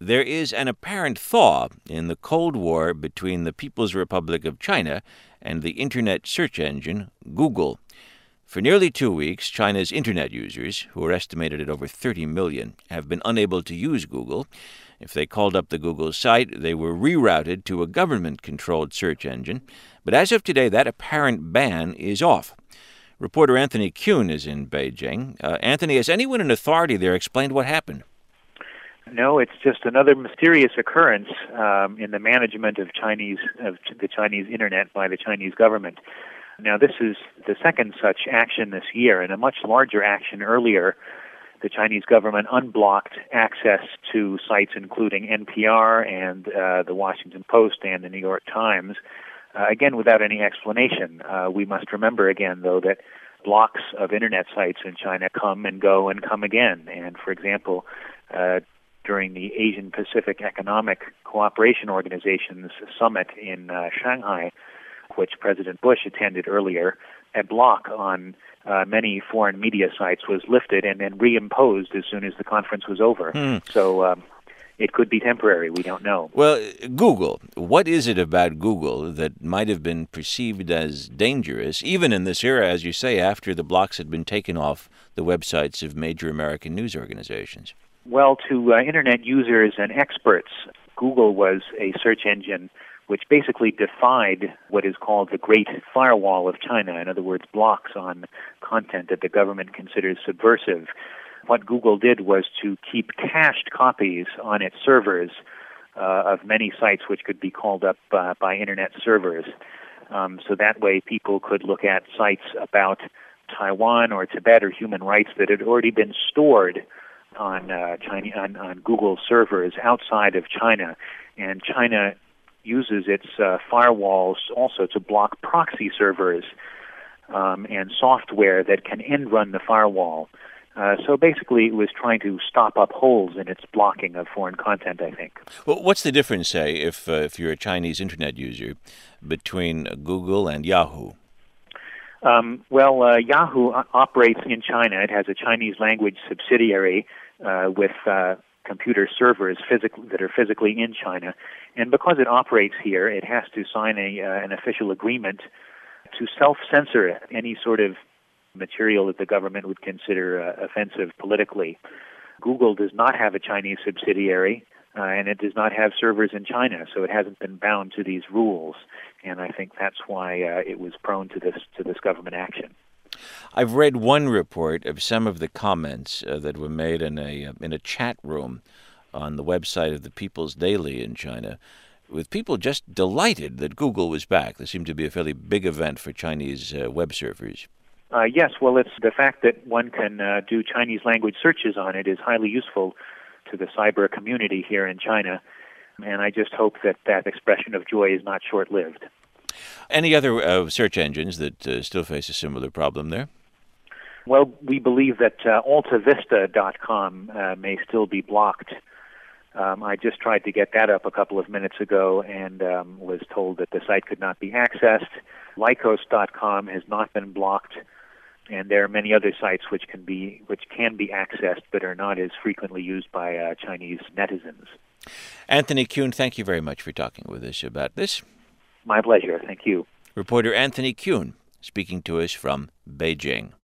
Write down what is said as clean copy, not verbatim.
there is an apparent thaw in the Cold War between the People's Republic of China and the internet search engine Google. For nearly 2 weeks, China's internet users, who are estimated at over 30 million, have been unable to use Google. If they called up the Google site, they were rerouted to a government-controlled search engine. But as of today, that apparent ban is off. Reporter Anthony Kuhn is in Beijing. Anthony, has anyone in authority there explained what happened? No, it's just another mysterious occurrence in the management of the Chinese internet by the Chinese government. Now, this is the second such action this year, and a much larger action earlier. The Chinese government unblocked access to sites including NPR and the Washington Post and the New York Times, again without any explanation. We must remember again, though, that blocks of internet sites in China come and go and come again. And, for example, during the Asian Pacific Economic Cooperation Organization's summit in Shanghai, which President Bush attended earlier, a block on many foreign media sites was lifted and then reimposed as soon as the conference was over. So it could be temporary. We don't know. Well, Google. What is it about Google that might have been perceived as dangerous, even in this era, as you say, after the blocks had been taken off the websites of major American news organizations? Well, to internet users and experts, Google was a search engine which basically defied what is called the Great Firewall of China, in other words, blocks on content that the government considers subversive. What Google did was to keep cached copies on its servers of many sites which could be called up by internet servers. So that way people could look at sites about Taiwan or Tibet or human rights that had already been stored on Google servers outside of China. And China uses its firewalls also to block proxy servers and software that can end-run the firewall. So basically it was trying to stop up holes in its blocking of foreign content, I think. Well, what's the difference, say, if you're a Chinese internet user, between Google and Yahoo? Yahoo operates in China. It has a Chinese language subsidiary with computer servers that are physically in China. And because it operates here, it has to sign an official agreement to self-censor any sort of material that the government would consider offensive politically. Google does not have a Chinese subsidiary, and it does not have servers in China, so it hasn't been bound to these rules. And I think that's why it was prone to this government action. I've read one report of some of the comments that were made in a chat room on the website of the People's Daily in China, with people just delighted that Google was back. This seemed to be a fairly big event for Chinese web surfers. Yes, well, it's the fact that one can do Chinese language searches on it is highly useful to the cyber community here in China, and I just hope that expression of joy is not short-lived. Any other search engines that still face a similar problem there? Well, we believe that AltaVista.com may still be blocked. I just tried to get that up a couple of minutes ago and was told that the site could not be accessed. Lycos.com has not been blocked, and there are many other sites which can be accessed but are not as frequently used by Chinese netizens. Anthony Kuhn, thank you very much for talking with us about this. My pleasure. Thank you. Reporter Anthony Kuhn speaking to us from Beijing.